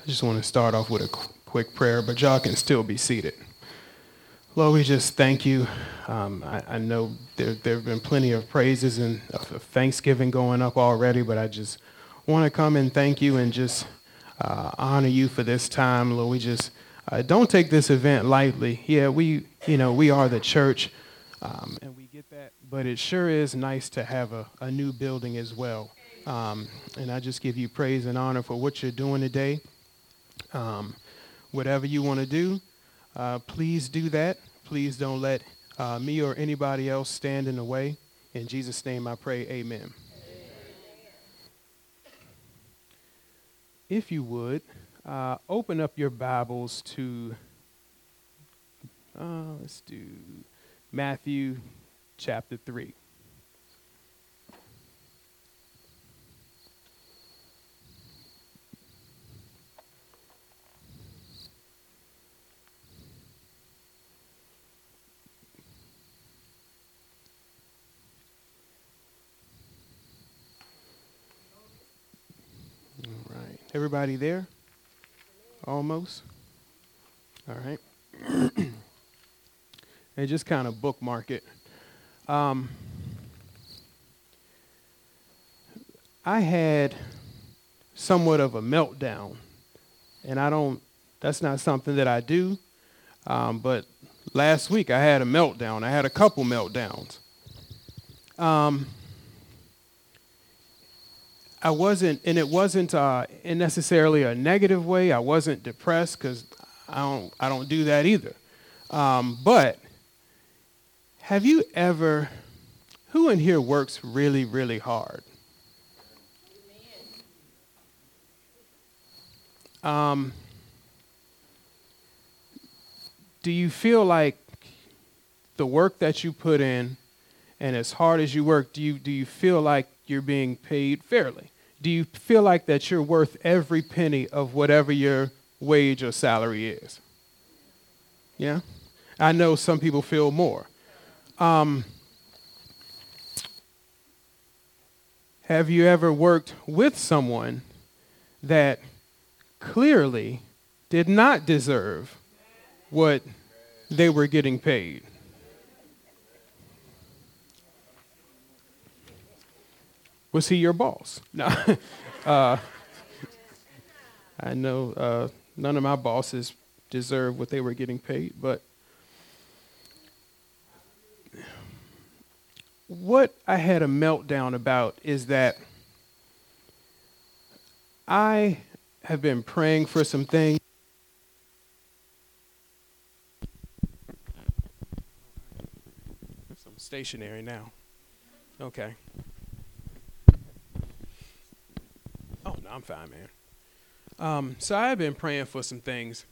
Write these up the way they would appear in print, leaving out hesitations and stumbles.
just want to start off with a quick prayer, but y'all can still be seated. Lord, we just thank you. I know there have been plenty of praises and of thanksgiving going up already, but I just want to come and thank you and just honor you for this time, Lord. We just don't take this event lightly. Yeah, we are the church, and we get that, but it sure is nice to have a new building as well. And I just give you praise and honor for what you're doing today. Whatever you want to do, please do that. Please don't let me or anybody else stand in the way. In Jesus' name I pray, amen. If you would, open up your Bibles to, let's do Matthew chapter 3. All right. Everybody there? Almost? All right. And just kind of bookmark it. I had somewhat of a meltdown, and that's not something that I do, but last week I had a meltdown. I had a couple meltdowns. It wasn't in necessarily a negative way. I wasn't depressed because I don't do that either. But have you ever, who in here works really, really hard? Do you feel like the work that you put in, and as hard as you work, do you feel like you're being paid fairly? Do you feel like that you're worth every penny of whatever your wage or salary is? Yeah? I know some people feel more. Have you ever worked with someone that clearly did not deserve what they were getting paid? Was he your boss? No. I know none of my bosses deserve what they were getting paid, but what I had a meltdown about is that I have been praying for some things. I'm stationary now. Okay. Oh, no, I'm fine, man. So I've been praying for some things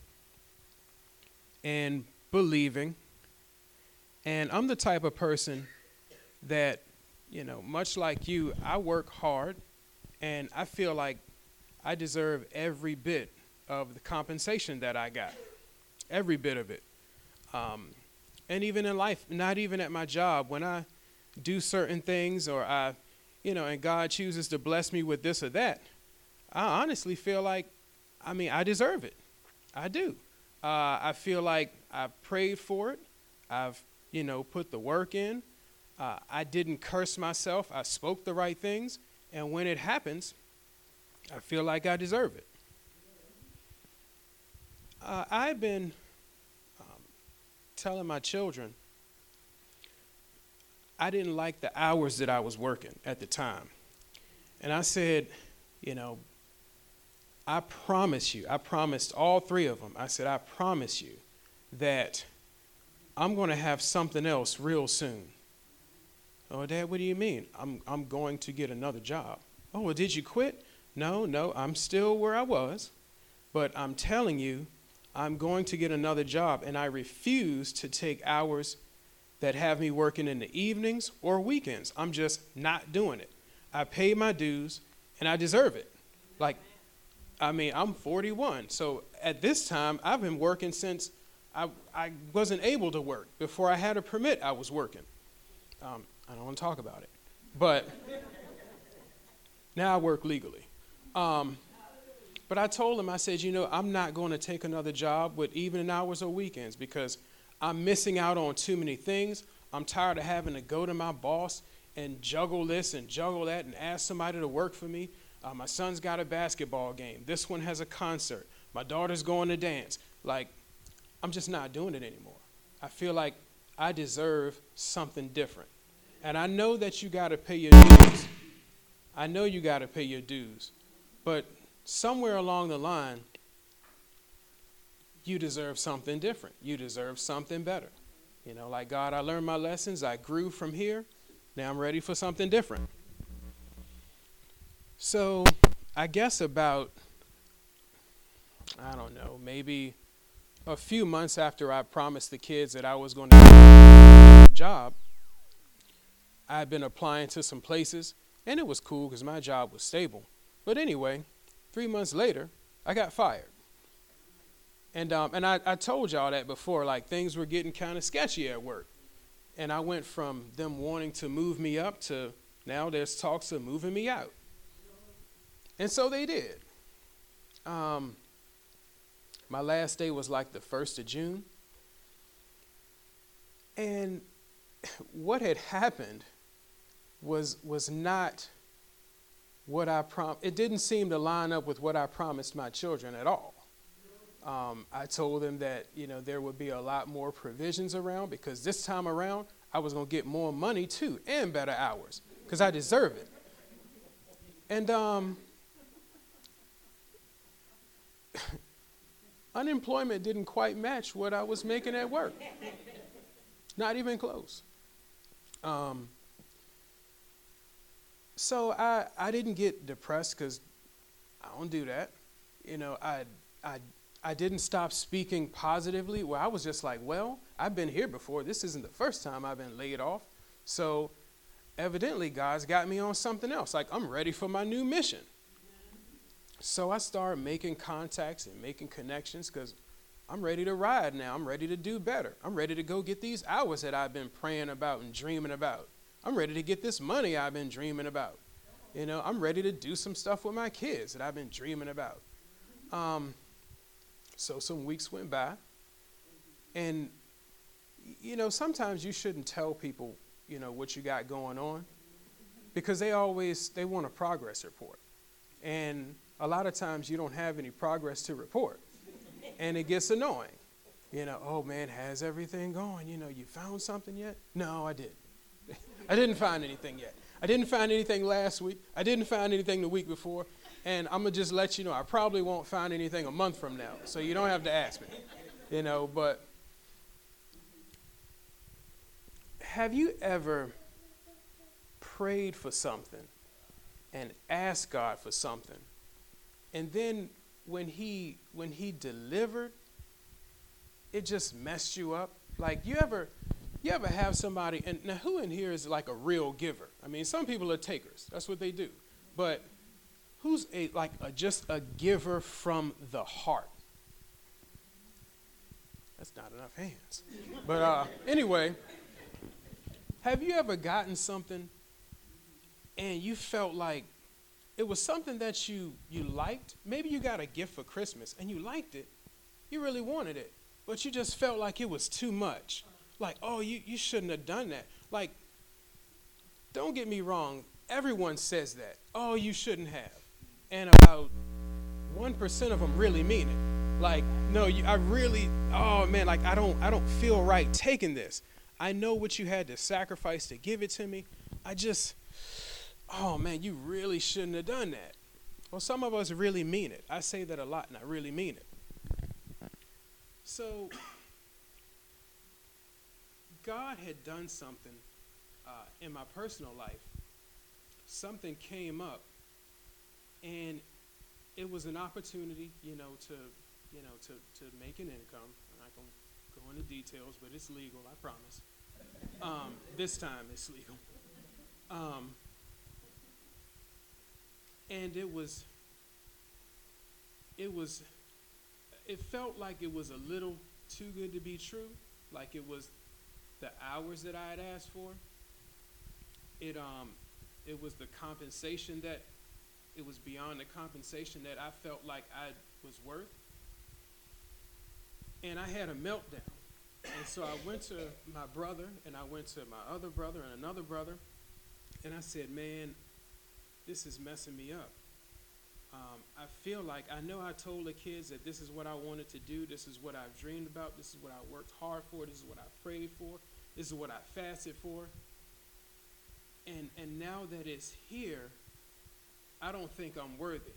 and believing. And I'm the type of person that, much like you, I work hard and I feel like I deserve every bit of the compensation that I got, every bit of it. And even in life, not even at my job, when I do certain things or and God chooses to bless me with this or that, I honestly feel like, I deserve it. I do. I feel like I've prayed for it. I've, put the work in. I didn't curse myself. I spoke the right things. And when it happens, I feel like I deserve it. I've been telling my children I didn't like the hours that I was working at the time. And I said, I promised all three of them, I said, I promise you that I'm going to have something else real soon. Oh, Dad, what do you mean? I'm going to get another job. Oh, well, did you quit? No, I'm still where I was. But I'm telling you, I'm going to get another job, and I refuse to take hours that have me working in the evenings or weekends. I'm just not doing it. I pay my dues, and I deserve it. I'm 41, so at this time, I've been working since I wasn't able to work. Before I had a permit, I was working. I don't want to talk about it, but now I work legally. But I told him, I said, I'm not going to take another job with evening hours or weekends because I'm missing out on too many things. I'm tired of having to go to my boss and juggle this and juggle that and ask somebody to work for me. My son's got a basketball game. This one has a concert. My daughter's going to dance. Like, I'm just not doing it anymore. I feel like I deserve something different. And I know that you got to pay your dues. I know you got to pay your dues. But somewhere along the line, you deserve something different. You deserve something better. Like, God, I learned my lessons. I grew from here. Now I'm ready for something different. So I guess about, I don't know, maybe a few months after I promised the kids that I was going to get a job, I had been applying to some places, and it was cool because my job was stable. But anyway, 3 months later, I got fired. And I told y'all that before, like things were getting kind of sketchy at work. And I went from them wanting to move me up to now there's talks of moving me out. And so they did. My last day was like the 1st of June. And what had happened was not what I promised. It didn't seem to line up with what I promised my children at all. I told them that, there would be a lot more provisions around because this time around, I was going to get more money too and better hours because I deserve it. And unemployment didn't quite match what I was making at work. Not even close. So I didn't get depressed because I don't do that. I didn't stop speaking positively. Well, I was just like, well, I've been here before. This isn't the first time I've been laid off. So evidently God's got me on something else. Like, I'm ready for my new mission. So I started making contacts and making connections because I'm ready to ride now. I'm ready to do better. I'm ready to go get these hours that I've been praying about and dreaming about. I'm ready to get this money I've been dreaming about. I'm ready to do some stuff with my kids that I've been dreaming about. So some weeks went by, and, sometimes you shouldn't tell people, what you got going on because they want a progress report. And a lot of times you don't have any progress to report, and it gets annoying. Oh man, how's everything going? You found something yet? No, I didn't. I didn't find anything yet. I didn't find anything last week. I didn't find anything the week before. And I'm going to just let you know, I probably won't find anything a month from now. So you don't have to ask me, but have you ever prayed for something and asked God for something? And then when he delivered, it just messed you up? Like, you ever have somebody, and now who in here is like a real giver? I mean, some people are takers. That's what they do. But who's just a giver from the heart? That's not enough hands. But anyway, have you ever gotten something and you felt like it was something that you liked? Maybe you got a gift for Christmas and you liked it. You really wanted it, but you just felt like it was too much. Like, oh, you shouldn't have done that. Like, don't get me wrong. Everyone says that. Oh, you shouldn't have. And about 1% of them really mean it. Like, no, oh man, like I don't feel right taking this. I know what you had to sacrifice to give it to me. Oh man, you really shouldn't have done that. Well, some of us really mean it. I say that a lot, and I really mean it. So God had done something in my personal life. Something came up, and it was an opportunity, to make an income. I'm not going to go into details, but it's legal, I promise. This time it's legal. And it felt like it was a little too good to be true. Like it was the hours that I had asked for. It was the compensation that it was beyond the compensation that I felt like I was worth. And I had a meltdown. And so I went to my brother, and I went to my other brother and another brother, and I said, man, this is messing me up. I feel like I know I told the kids that this is what I wanted to do. This is what I've dreamed about. This is what I worked hard for. This is what I prayed for. This is what I fasted for. And now that it's here, I don't think I'm worthy.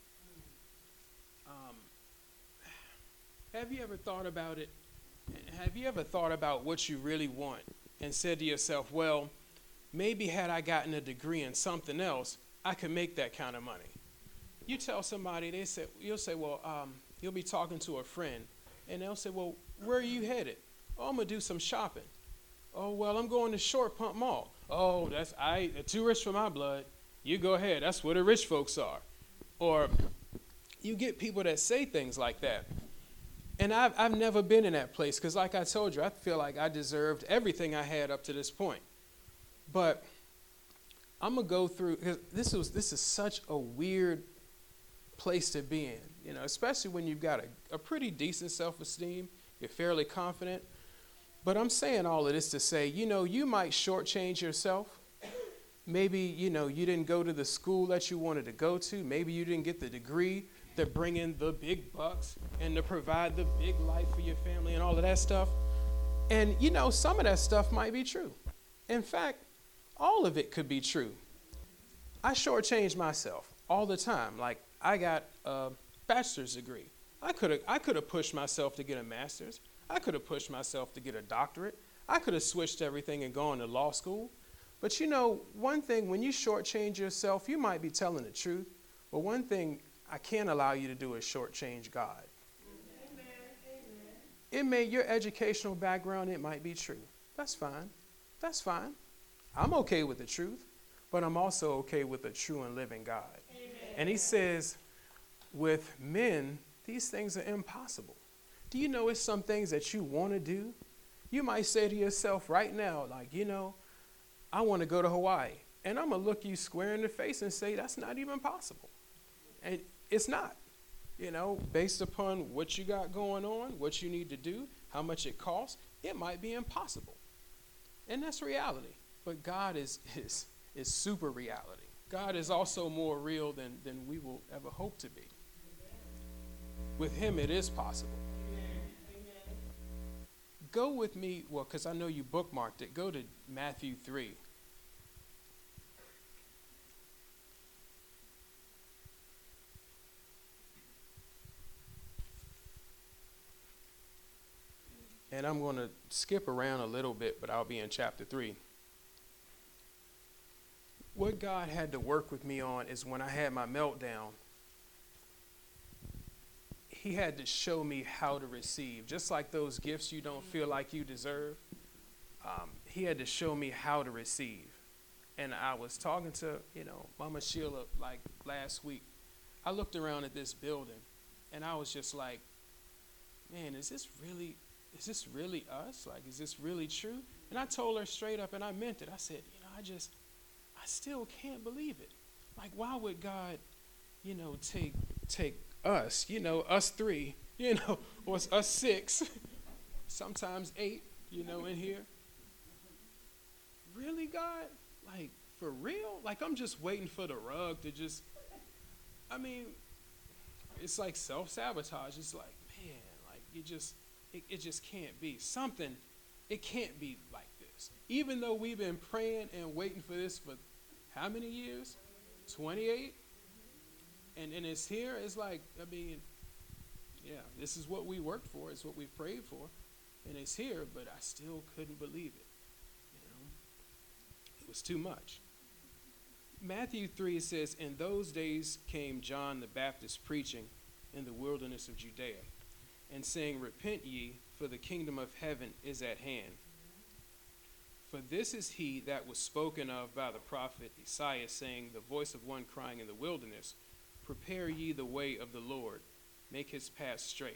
Have you ever thought about it? Have you ever thought about what you really want and said to yourself, well, maybe had I gotten a degree in something else, I could make that kind of money. You tell somebody, you'll say, well, you'll be talking to a friend, and they'll say, well, where are you headed? Oh, I'm going to do some shopping. Oh, well, I'm going to Short Pump Mall. Oh, that's too rich for my blood. You go ahead. That's where the rich folks are. Or you get people that say things like that. And I've never been in that place because, like I told you, I feel like I deserved everything I had up to this point. But I'm going to go through, because this is such a weird place to be in, especially when you've got a pretty decent self-esteem, you're fairly confident. But I'm saying all of this to say, you might shortchange yourself. Maybe, you didn't go to the school that you wanted to go to. Maybe you didn't get the degree that bring in the big bucks and to provide the big life for your family and all of that stuff. And, some of that stuff might be true. In fact, all of it could be true. I shortchange myself all the time. Like, I got a bachelor's degree. I could have pushed myself to get a master's. I could have pushed myself to get a doctorate. I could have switched everything and gone to law school. But one thing, when you shortchange yourself, you might be telling the truth. But one thing I can't allow you to do is shortchange God. Amen. Your educational background, it might be true. That's fine. That's fine. I'm okay with the truth, but I'm also okay with the true and living God. Amen. And he says, with men, these things are impossible. Do you know it's some things that you want to do? You might say to yourself right now, like, I want to go to Hawaii. And I'm going to look you square in the face and say, that's not even possible. And it's not, based upon what you got going on, what you need to do, how much it costs, it might be impossible. And that's reality. But God is super reality. God is also more real than we will ever hope to be. With him, it is possible. Go with me, because I know you bookmarked it. Go to Matthew 3. And I'm going to skip around a little bit, but I'll be in chapter 3. What God had to work with me on is when I had my meltdown, he had to show me how to receive. Just like those gifts you don't feel like you deserve, he had to show me how to receive. And I was talking to, Mama Sheila, like last week. I looked around at this building, and I was just like, man, is this really us? Like, is this really true? And I told her straight up, and I meant it. I said, I still can't believe it. Like, why would God, take us, us 3, or us 6, sometimes 8, in here. Really, God? Like, for real? Like, I'm just waiting for the rug to just, it's like self-sabotage. It's like, man, like, it just can't be. It can't be like this. Even though we've been praying and waiting for this for how many years? 28? And it's here. It's like, this is what we worked for. It's what we prayed for. And it's here, but I still couldn't believe it. It was too much. Matthew 3 says, in those days came John the Baptist preaching in the wilderness of Judea and saying, repent ye, for the kingdom of heaven is at hand. For this is he that was spoken of by the prophet Isaiah, saying, the voice of one crying in the wilderness, prepare ye the way of the Lord, make his path straight.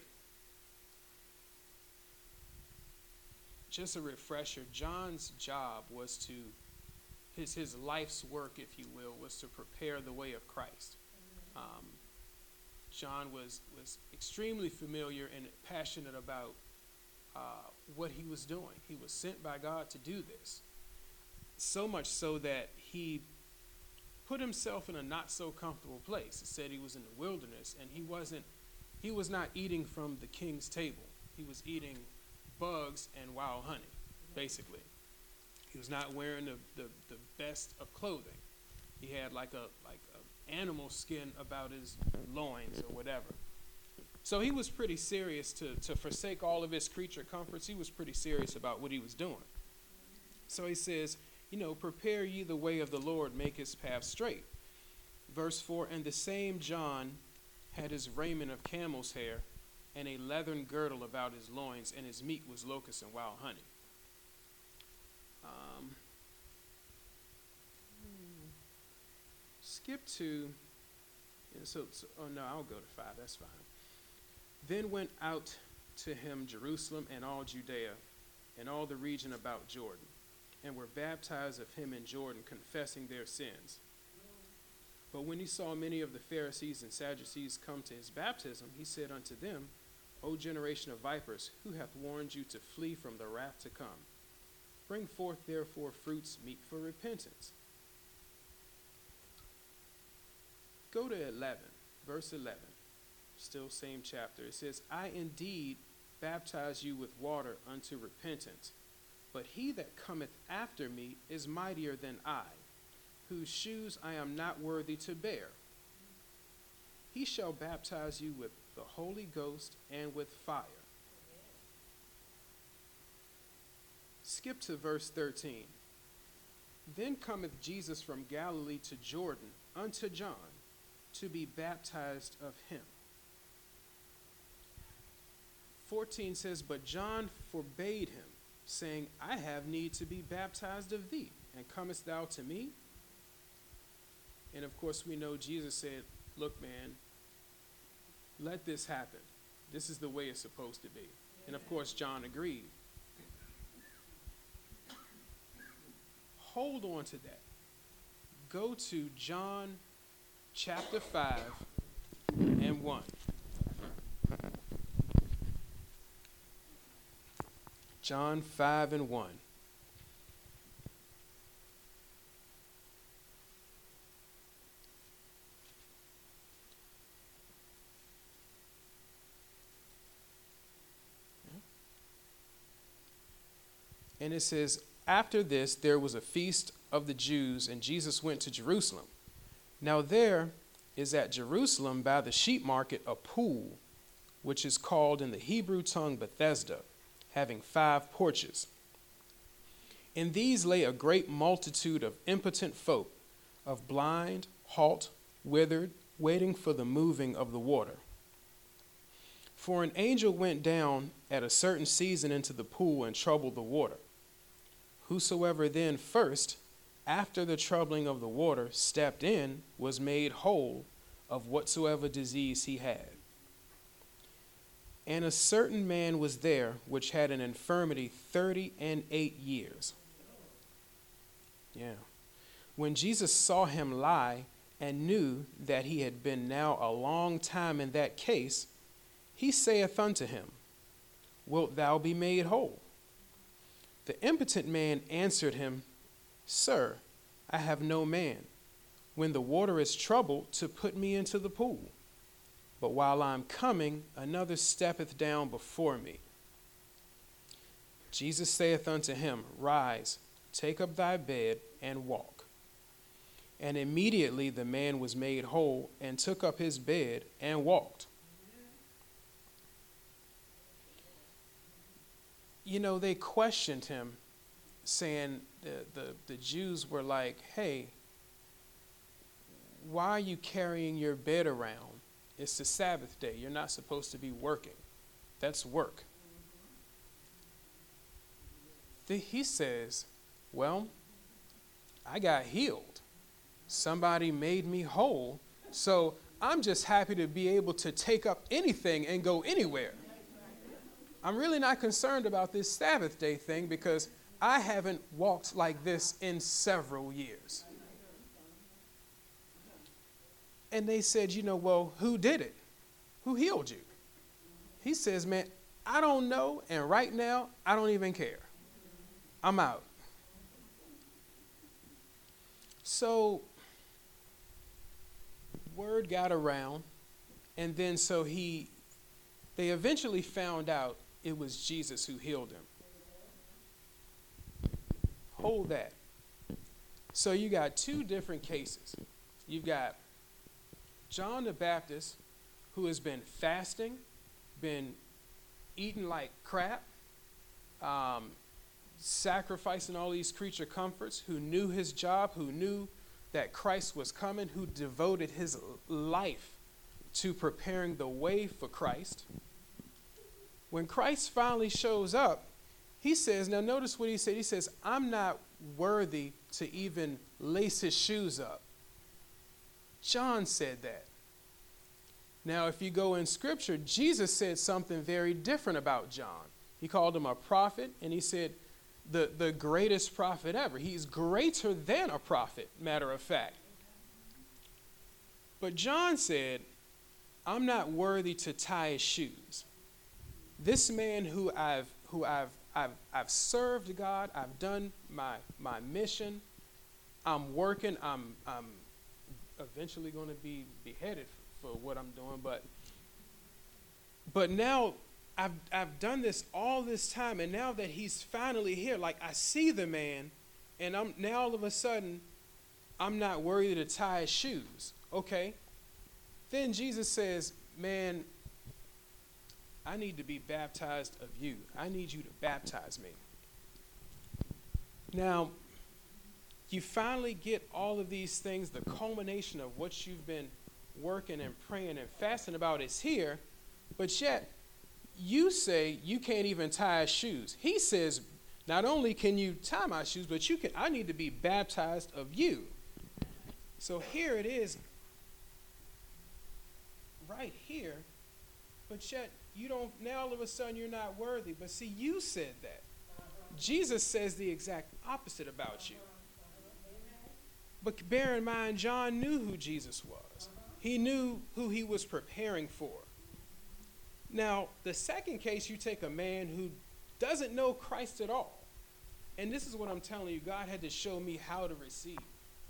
Just a refresher, John's job was to, his life's work, if you will, was to prepare the way of Christ. Um, John was extremely familiar and passionate about what he was doing. He was sent by God to do this. So much so that he put himself in a not so comfortable place. It said he was in the wilderness, and he was not eating from the king's table. He was eating bugs and wild honey, basically. He was not wearing the best of clothing. He had like a animal skin about his loins or whatever. So he was pretty serious to forsake all of his creature comforts. He was pretty serious about what he was doing. So he says, prepare ye the way of the Lord, make his path straight. Verse 4, and the same John had his raiment of camel's hair and a leathern girdle about his loins, and his meat was locusts and wild honey. Skip to, I'll go to 5, that's fine. Then went out to him Jerusalem and all Judea and all the region about Jordan, and were baptized of him in Jordan, confessing their sins. But when he saw many of the Pharisees and Sadducees come to his baptism, he said unto them, O generation of vipers, who hath warned you to flee from the wrath to come? Bring forth therefore fruits meet for repentance. Go to 11, verse 11, still same chapter. It says, I indeed baptize you with water unto repentance, but he that cometh after me is mightier than I, whose shoes I am not worthy to bear. He shall baptize you with the Holy Ghost and with fire. Skip to verse 13. Then cometh Jesus from Galilee to Jordan unto John, to be baptized of him. 14 says, but John forbade him, saying, I have need to be baptized of thee, and comest thou to me? And of course we know Jesus said, look, man, let this happen. This is the way it's supposed to be. And of course John agreed. Hold on to that. Go to John chapter 5 and 1. John 5 and 1. And it says, after this there was a feast of the Jews, and Jesus went to Jerusalem. Now there is at Jerusalem by the sheep market a pool, which is called in the Hebrew tongue Bethesda, having 5 porches. In these lay a great multitude of impotent folk, of blind, halt, withered, waiting for the moving of the water. For an angel went down at a certain season into the pool and troubled the water. Whosoever then first, after the troubling of the water, stepped in, was made whole of whatsoever disease he had. And a certain man was there which had an infirmity 38 years. Yeah. When Jesus saw him lie and knew that he had been now a long time in that case, he saith unto him, wilt thou be made whole? The impotent man answered him, Sir, I have no man, when the water is troubled, to put me into the pool. But while I am coming, another steppeth down before me. Jesus saith unto him, Rise, take up thy bed, and walk. And immediately the man was made whole, and took up his bed, and walked. They questioned him, saying, the Jews were like, hey, why are you carrying your bed around? It's the Sabbath day. You're not supposed to be working. That's work. He says, well, I got healed. Somebody made me whole. So I'm just happy to be able to take up anything and go anywhere. I'm really not concerned about this Sabbath day thing because I haven't walked like this in several years. And they said, well, who did it? Who healed you? He says, man, I don't know. And right now, I don't even care. I'm out. So word got around. And then they eventually found out it was Jesus who healed him. Hold that. So you got two different cases. You've got John the Baptist, who has been fasting, been eating like crap, sacrificing all these creature comforts, who knew his job, who knew that Christ was coming, who devoted his life to preparing the way for Christ. When Christ finally shows up, he says, now notice what he said. He says, I'm not worthy to even lace his shoes up. John said that. Now, if you go in Scripture, Jesus said something very different about John. He called him a prophet, and he said the greatest prophet ever. He's greater than a prophet, matter of fact. But John said, I'm not worthy to tie his shoes. This man who I've served God, I've done my mission, I'm working, I'm eventually going to be beheaded for what I'm doing, but now I've done this all this time, and now that he's finally here, like I see the man, and I'm now all of a sudden I'm not worthy to tie his shoes. Okay. Then Jesus says, man, I need to be baptized of you. I need you to baptize me. Now, you finally get all of these things, the culmination of what you've been working and praying and fasting about is here, but yet you say you can't even tie his shoes. He says, not only can you tie my shoes, but I need to be baptized of you. So here it is, right here, but yet you don't, now all of a sudden you're not worthy. But see, you said that. Jesus says the exact opposite about you. But bear in mind, John knew who Jesus was. He knew who he was preparing for. Now, the second case, you take a man who doesn't know Christ at all. And this is what I'm telling you, God had to show me how to receive.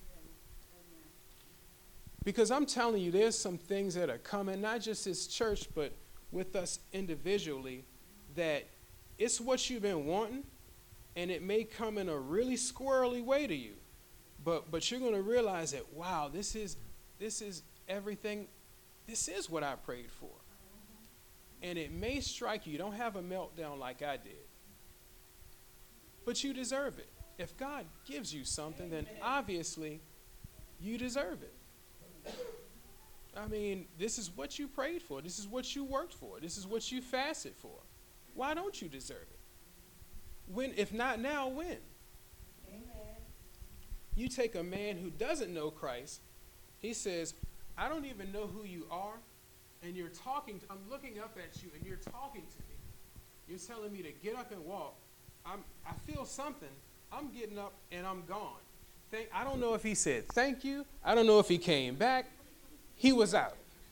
Because I'm telling you, there's some things that are coming, not just this church, but with us individually, that it's what you've been wanting, and it may come in a really squirrely way to you. But you're going to realize that, wow, this is everything. This is what I prayed for. And it may strike you. You don't have a meltdown like I did. But you deserve it. If God gives you something, then obviously you deserve it. I mean, this is what you prayed for. This is what you worked for. This is what you fasted for. Why don't you deserve it? When, if not now, when? Amen. You take a man who doesn't know Christ. He says, I don't even know who you are. And you're talking, I'm looking up at you and you're talking to me. You're telling me to get up and walk. I feel something. I'm getting up and I'm gone. I don't know if he said thank you. I don't know if he came back. He was out.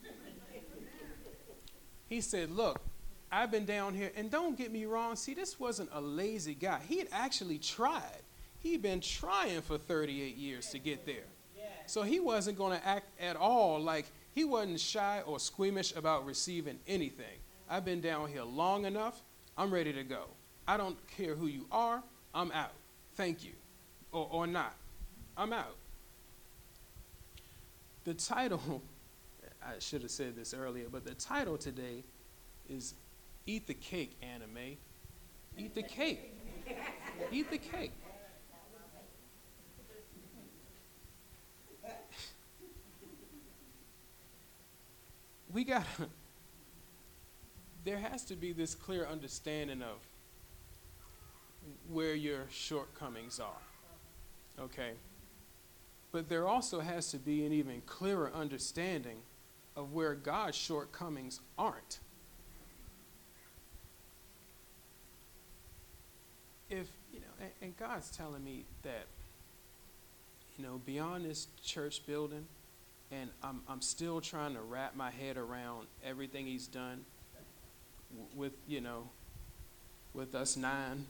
He said, look, I've been down here. And don't get me wrong. See, this wasn't a lazy guy. He had actually tried. He'd been trying for 38 years to get there. So he wasn't going to act at all like he wasn't shy or squeamish about receiving anything. I've been down here long enough. I'm ready to go. I don't care who you are. I'm out. Thank you. Or not. I'm out. The title, I should have said this earlier, but the title today is Eat the Cake, Anime. Eat the cake. Eat the cake. There has to be this clear understanding of where your shortcomings are, okay? But there also has to be an even clearer understanding of where God's shortcomings aren't. If, and God's telling me that, beyond this church building, And I'm still trying to wrap my head around everything he's done with, with us 9.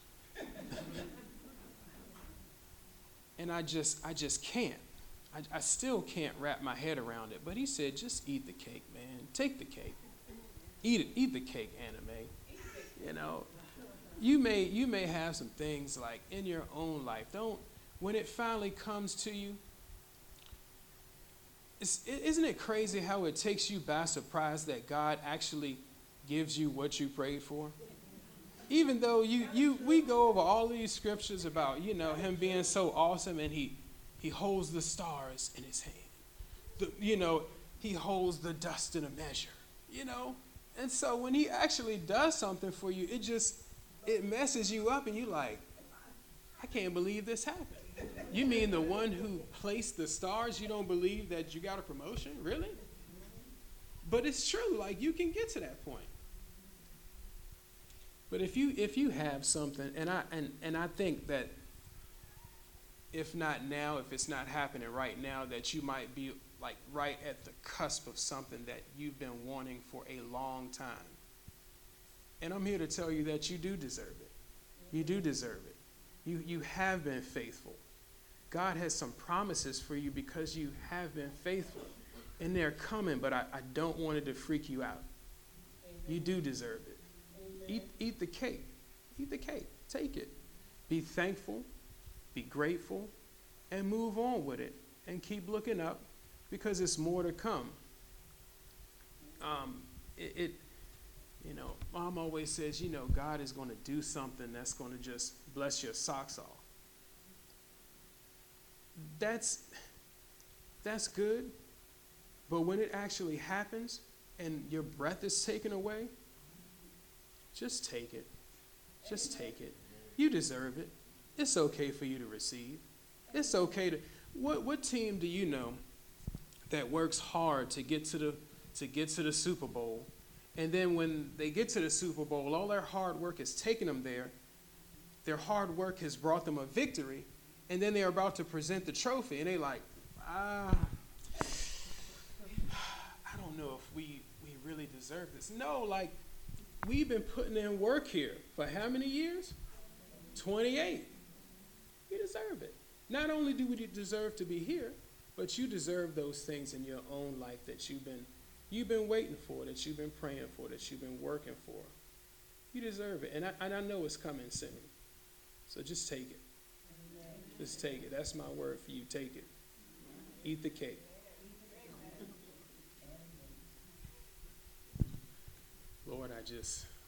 And I just can't. I still can't wrap my head around it. But he said, just eat the cake, man. Take the cake. Eat it. Eat the cake, Anime. You know, you may have some things like in your own life. When it finally comes to you, isn't it crazy how it takes you by surprise that God actually gives you what you prayed for? Even though we go over all these scriptures about, him being so awesome, and he holds the stars in his hand. He holds the dust in a measure, And so when he actually does something for you, it messes you up, and you're like, I can't believe this happened. You mean the one who placed the stars, you don't believe that you got a promotion? Really? But it's true, like you can get to that point. But if you have something, and I think that if not now, if it's not happening right now, that you might be like right at the cusp of something that you've been wanting for a long time. And I'm here to tell you that you do deserve it. You do deserve it. You have been faithful. God has some promises for you because you have been faithful. And they're coming, but I don't want it to freak you out. You do deserve it. Eat the cake. Eat the cake. Take it. Be thankful. Be grateful. And move on with it. And keep looking up because it's more to come. Mom always says, God is going to do something that's going to just bless your socks off. That's good. But when it actually happens and your breath is taken away, just take it. Just take it. You deserve it. It's okay for you to receive. It's okay to. What team do you know that works hard to get to the Super Bowl, and then when they get to the Super Bowl, all their hard work has taken them there. Their hard work has brought them a victory, and then they're about to present the trophy, and they're like, I don't know if we really deserve this. No, like, we've been putting in work here for how many years? 28. You deserve it. Not only do we deserve to be here, but you deserve those things in your own life that you've been waiting for, that you've been praying for, that you've been working for. You deserve it. And I know it's coming soon. So just take it. Just take it. That's my word for you. Take it. Eat the cake. Lord, I just